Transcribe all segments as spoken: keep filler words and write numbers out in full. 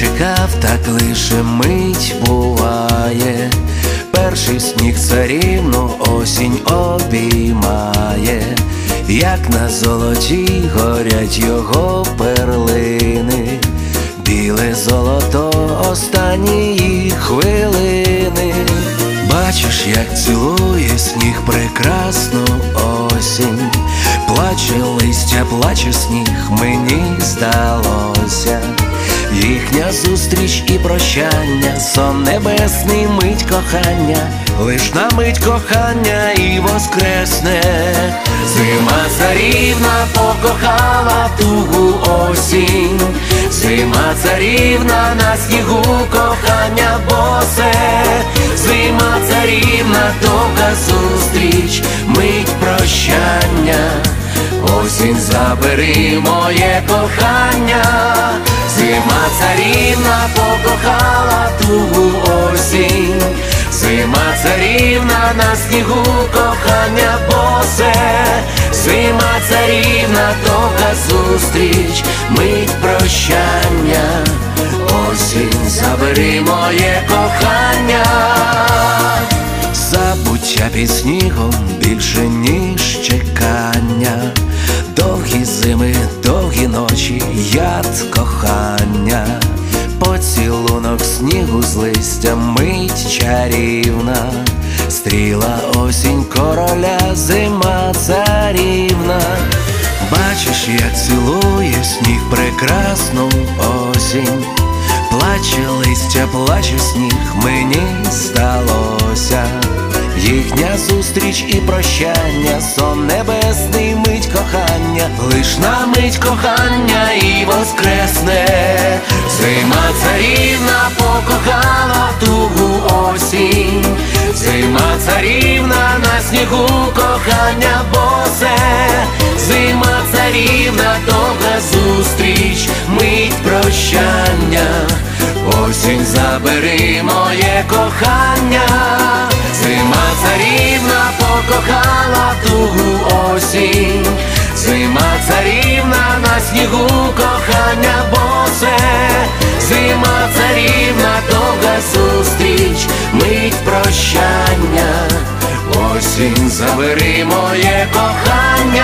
чекав, так лише мить буває. Перший сніг царівну осінь обіймає, як на золоті горять його перлини, біле золото останньої хвилини. Бачиш, як цілує сніг прекрасну осінь, плаче листя, плаче сніг, мені здалося. Їхня зустріч і прощання, сон небесний, мить кохання, лиш на мить кохання і воскресне. Зима царівна покохала тугу осінь, зима царівна на снігу кохання босе. Зима царівна, довга зустріч, мить прощання. Осінь, забери моє кохання. Зима царівна покохала тугу осінь, зима царівна на снігу кохання босе. Зима царівна, довга зустріч, мить прощання. Осінь, забери моє кохання. Забуття під снігом більше ніж чекання, довгі зими, довгі ночі, яд кохання. Поцілунок снігу з листя, мить чарівна, стріла осінь короля, зима царівна. Бачиш, як цілує сніг прекрасну осінь, плаче листя, плаче сніг, мені здалося. Їхня зустріч і прощання, сон небесний, мить кохання, лиш на мить кохання і воскресне. Зима царівна покохала тугу осінь, зима царівна на снігу кохання босе. Зима царівна, довга зустріч, мить прощання. Осінь, забери моє кохання. Зима царівна покохала тугу осінь, зима царівна на снігу кохання босе. Зима царівна, довга зустріч, мить прощання. Осінь, забери моє кохання.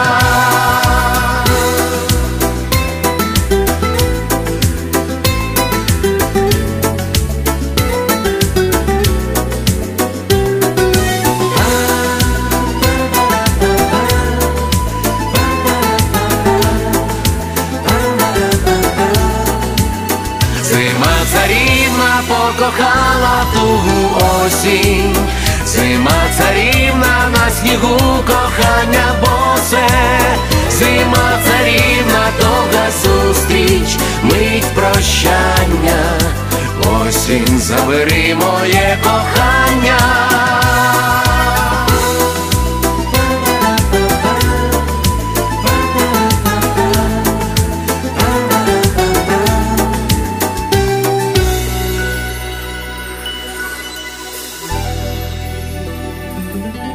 Зима царівна покохала тугу осінь, зима царівна на снігу кохання босе. Зима царівна, довга зустріч, мить прощання. Осінь, забери моє кохання. Thank you.